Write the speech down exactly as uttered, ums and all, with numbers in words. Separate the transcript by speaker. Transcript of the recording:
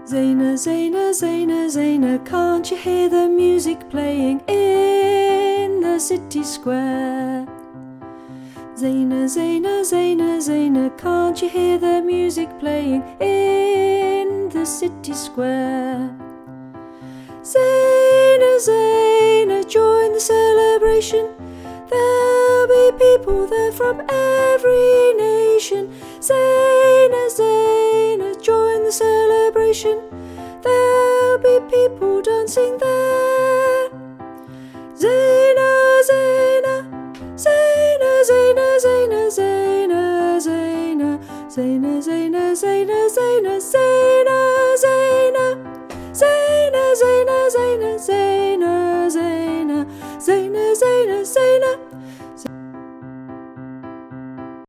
Speaker 1: Zaina, Zaina, Zaina, Zaina, can't you hear the music playing in the city square? Zaina, Zaina, Zaina, Zaina, can't you hear the music playing in the city square? Zaina, Zaina, join the celebration. There'll be people there from every nation. Zaina, Zaina, join the celebration. There'll be people dancing there. Zaina,